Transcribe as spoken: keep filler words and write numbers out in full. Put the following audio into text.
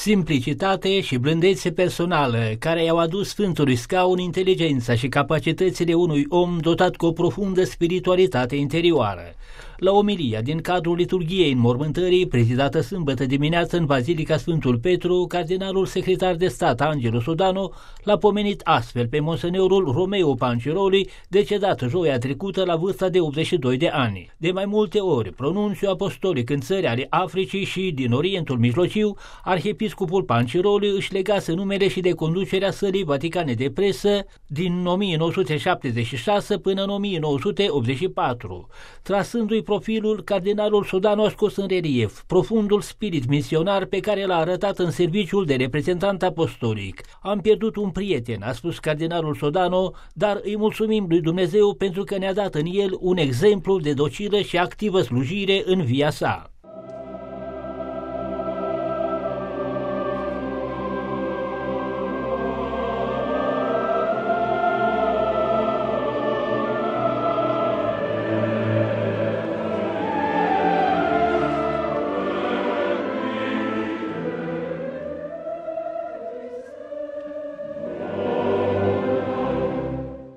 Simplicitate și blândețe personală, care i-au adus Sfântului Scaun inteligența și capacitățile unui om dotat cu o profundă spiritualitate interioară. La omilia din cadrul liturghiei înmormântării, prezidată sâmbătă dimineață în Bazilica Sfântul Petru, cardinalul secretar de stat Angelo Sodano l-a pomenit astfel pe monseneurul Romeo Panciroli, decedat joia trecută la vârsta de optzeci și doi de ani. De mai multe ori, pronunțiul apostolic în țări ale Africii și din Orientul Mijlociu, arhiepiscopul Panciroli își legase numele și de conducerea Sălii Vaticane de Presă din o mie nouă sute șaptezeci și șase până în o mie nouă sute optzeci și patru. Trasându-i profilul, cardinalul Sodano a scos în relief profundul spirit misionar pe care l-a arătat în serviciul de reprezentant apostolic. Am pierdut un prieten, a spus cardinalul Sodano, dar îi mulțumim lui Dumnezeu pentru că ne-a dat în el un exemplu de docilă și activă slujire în via sa.